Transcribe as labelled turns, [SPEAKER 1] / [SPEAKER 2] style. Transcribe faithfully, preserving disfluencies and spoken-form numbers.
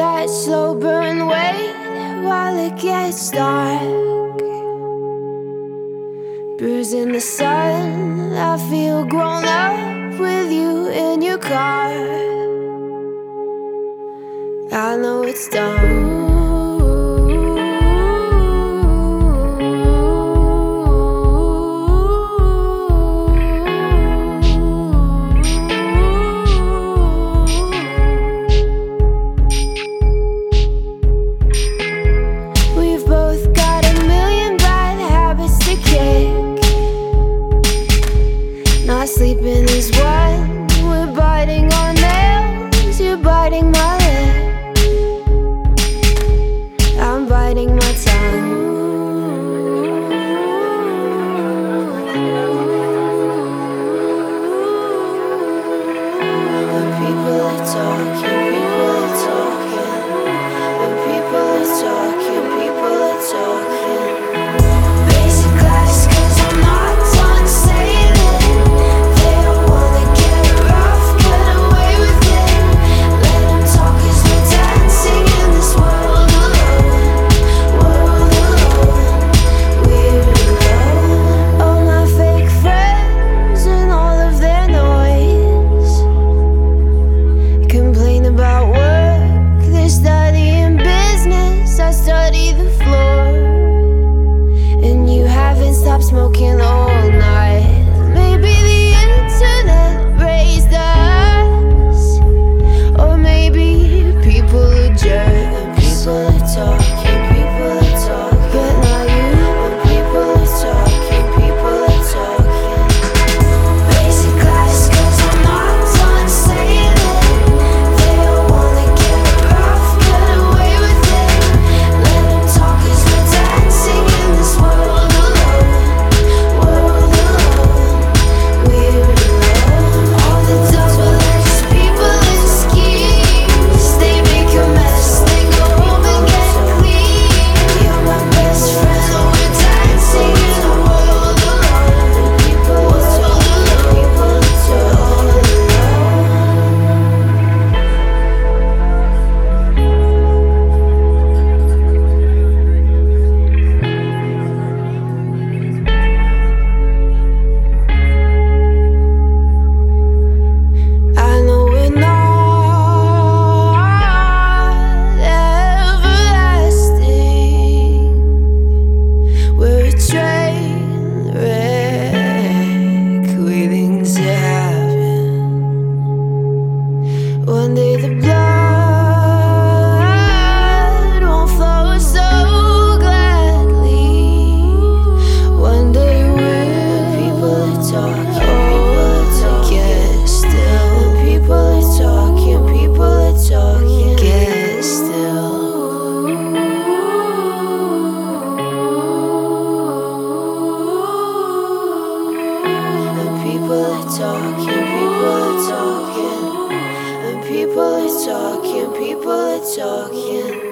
[SPEAKER 1] that slow burn wait while it gets dark. Bruising the sun, I feel grown up with you in your car. I know it's dumb. Not sleeping is what we're biting on nails. You're biting my lip, I'm biting my tongue. When people are talking, people are talking. When people are talking, people are talking. Basic class, 'cause I'm not done saying it. Stop smoking all night. Maybe the internet raised us, or maybe people are jerks. People are talking, people are talking, but not you. When people are talking, people are talking. Basic class, 'cause I'm not done saying it. They all wanna get rough, get away with it. Let them talk, 'cause we're dancing in this world. One day the blood won't flow so gladly. One day we'll. People are talking, people are talking. Get still. People are talking, people are talking. Get still. People are talking, people are talking. People are talking, people are talking.